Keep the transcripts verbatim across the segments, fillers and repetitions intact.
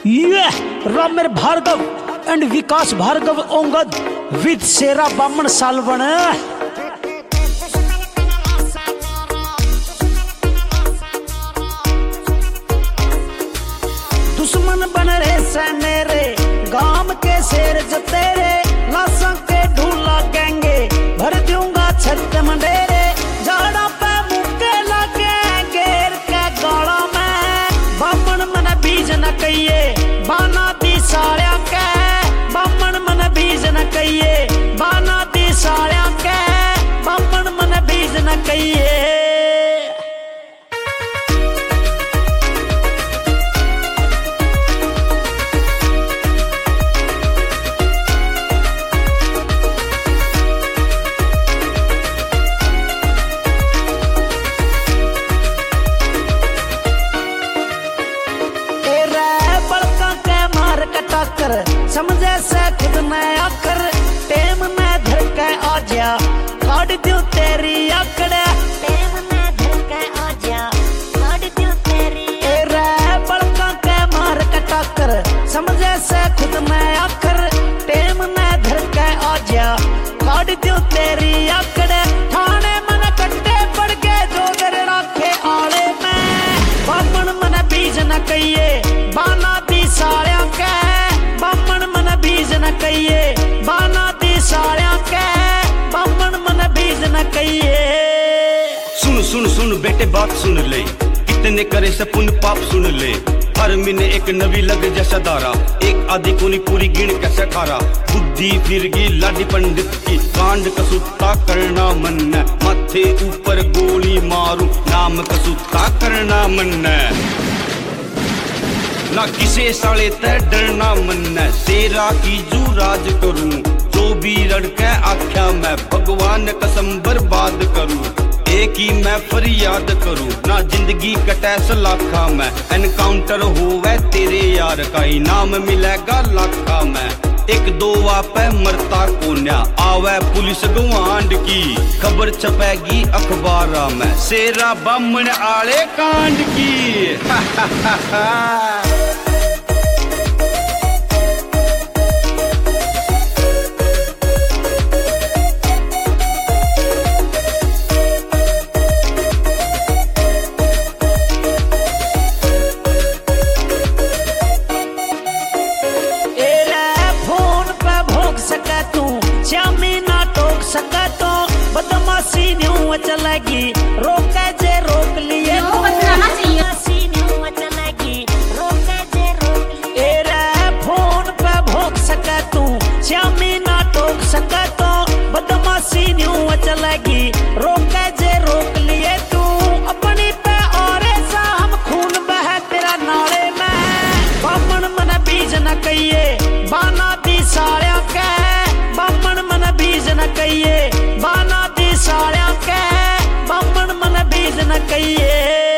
ये रामेर भार्गव एंड विकास भार्गव ओंगद विद शेरा बामन सालवन। दुश्मन बन रहे से मेरे गांव के शेर जो तेरे लाशों के ढूला गएंगे भर दूंगा छत मंडेरे जाड़ा पे मुक्के लगे घेर के गाड़ा में बामन मन बीज न कहिए बाना दी साड़िया के बामन मन बीज न कहिए बाना दी साड़िया के बामन मन बीज न कहिए। समझे से खुद में आकर टेम में धर के आ जा काट दूं तेरी आकड़ टेम में धर के आ जा काट दूं तेरी तेरे बड़का के मार कटा कर समझे से खुद में आकर टेम में धर के आ जा काट दूं तेरी आकड़ थाने मन कट्टे पड़ के जो दर राखे आले में बामन मन बीज न कहिए बाना दी साड़िया के बामन मन बीज न कहिए बाना दी साड़िया के बामन मन बीज न कहिए। सुन सुन सुन बेटे बात सुन ले कितने करे से पुण्य पाप सुन ले हर महीने एक नवी लग जैसा दारा एक आधी कोनी पूरी गिण कैसे खारा बुद्धि फिर गई लाडी पंडित की कांड कसूता करना मन माथे ऊपर गोली मारू नाम कसूता करना मन ना किसे साले ते डरना मन शेरा की जू राज करूं जो भी लड़के आख्या मैं भगवान कसम बर्बाद करूं एक ही मैं फरियाद करूं ना जिंदगी कटे सलाखा में एनकाउंटर होवे तेरे यार का इनाम मिलेगा लाखा में एक दो वापे मरता कोन्या आवे पुलिस गवांड की खबर छपेगी अखबारा में शेरा बामन आले कांड की। चलेगी रोके जे रोक लिए चलेगी रोके जे रोक लिए रे फोन पे भोग सके तू श्यामी ना टोक सके तो बदमाशी न्यू चलेगी रोके जे रोक लिए तू अपनी पे और ऐसा हम खून बहे तेरा नाले में बामन मन बीज न कहिए बाना दी साड़िया के बामन मन बीज न कहिए बाना दी साड़िया के बामन मन बीज न कहिए।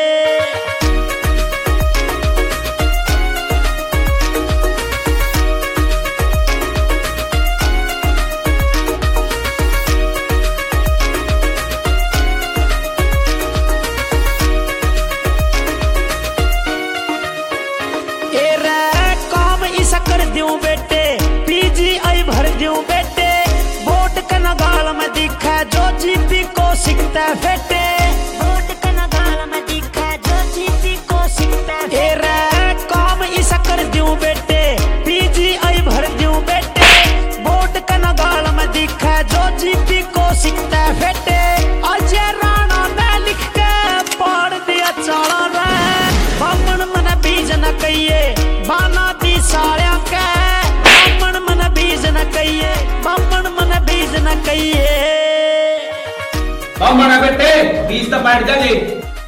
ए रे काम इसा कर दूं बेटे पीजी आई भर दूं बेटे वोट का नगाल में दिखा जो जीपी को सिकता फेटे वोट का नगाल में दिखा जो जीपी को सिकता फेटे रे काम इसा कर दूं बेटे पीजी आई भर दूं बेटे वोट का नगाल में दिखा जो जीपी को सिकता फेटे अजय राणा ने लिख के पढ़ दिया चाला रे बामन मन बीज न कहिए बाना दी साड़िया के बामन मन बीज न कहिए बामन मन बीज न कहिए। बामन बेटे बीज तो बैठ जा जी।